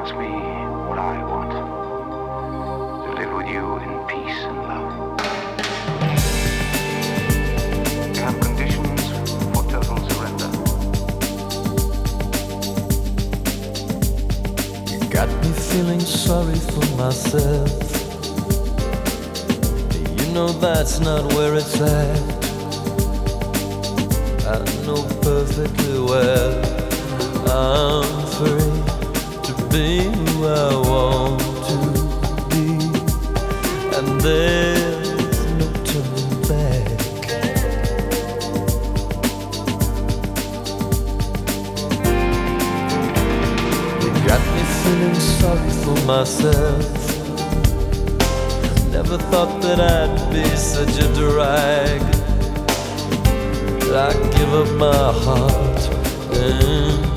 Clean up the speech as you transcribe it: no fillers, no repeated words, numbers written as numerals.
promise me what I want. To live with you in peace and love. You have conditions for total surrender. You got me feeling sorry for myself. You know that's not where it's at. I know perfectly well I'm free to be who I want to be, and there's no turning back. You got me feeling sorry for myself. Never thought that I'd be such a drag. I give up my heart and